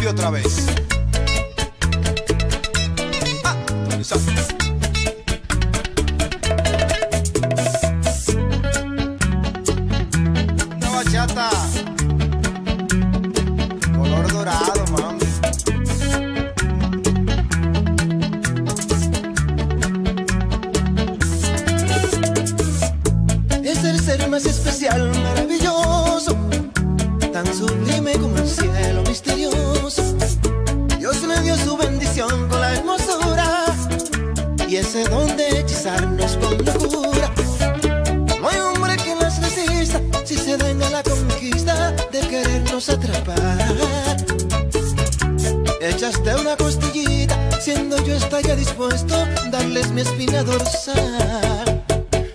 Y otra vez. Una bachata color dorado, mami. Es el ser más especial, maravilloso, tan sublime como el cielo misterioso. Dios le dio su bendición con la hermosura y ese don de hechizarnos con locura. No hay hombre que las resista si se den a la conquista de querernos atrapar. Echaste una costillita, siendo yo estaría dispuesto a darles mi espina dorsal.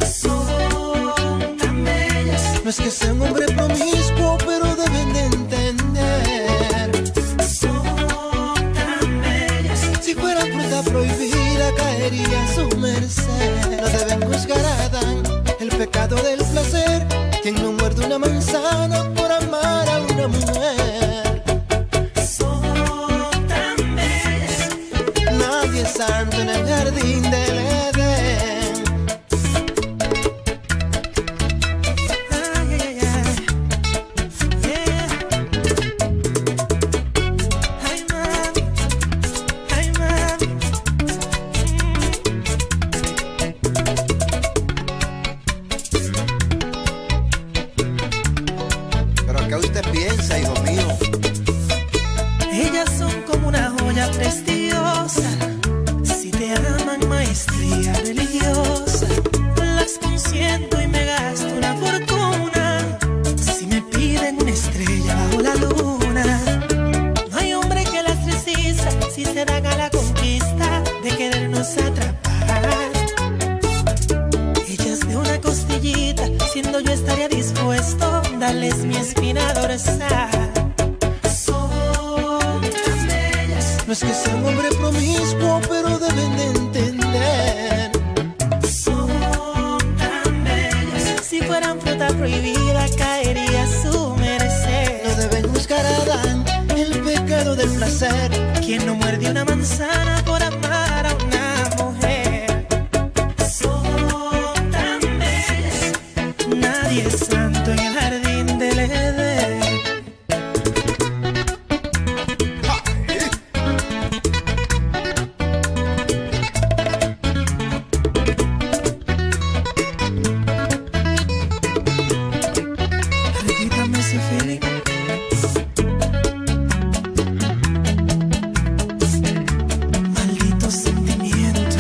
Son tan bellas. No es que sea un hombre promiscuo, pero deben de entender. Son tan bellas. Si fuera fruta prohibida, caería a su merced. No deben juzgar a Adán el pecado del placer. Quien no muerde una manzana por amar a una mujer. Son tan bellas. Nadie es santo en el jardín del Edén. Ay, ay, ay. Yeah. Ay, mami. Ay, mami. Pero ¿qué usted piensa, hijo mío? Ellas son como una joya preciosa. Si te aman, maestría religiosa. Las consiento y me gasto una fortuna. Si me piden una estrella bajo la luna. No hay hombre que las resista si se dan a la conquista de querernos atrapar. Ellas de una costillita, siendo yo estaría dispuesto a darles mi espina dorsal. Son tan bellas. No es que sea un hombre promiscuo, pero deben de entender. Son tan bellas. Si fueran fruta prohibida, caería a su merced. No deben juzgar a Adán el pecado del placer. Quien no muerde una manzana por amar a una mujer. Son tan bellas. Nadie es santo en el jardín del Edén. Repítame ese feeling. Maldito sentimiento.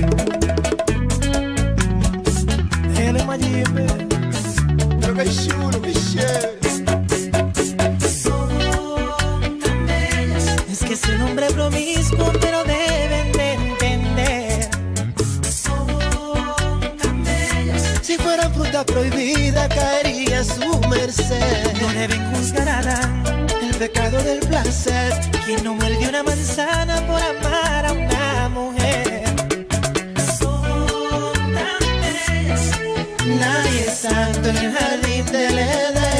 Déjale Mayimbe. Pero qué chulo, qué chévere. Son tan bellas. Es que es un hombre promiscuo, pero deben de entender. Son tan bellas. Si fuera fruta prohibida, caería a su merced. No deben juzgar a Adán el pecado del placer. Quien no muerde una manzana por amar a una mujer. Son tan bellas. Nadie es santo en el jardín del Edén.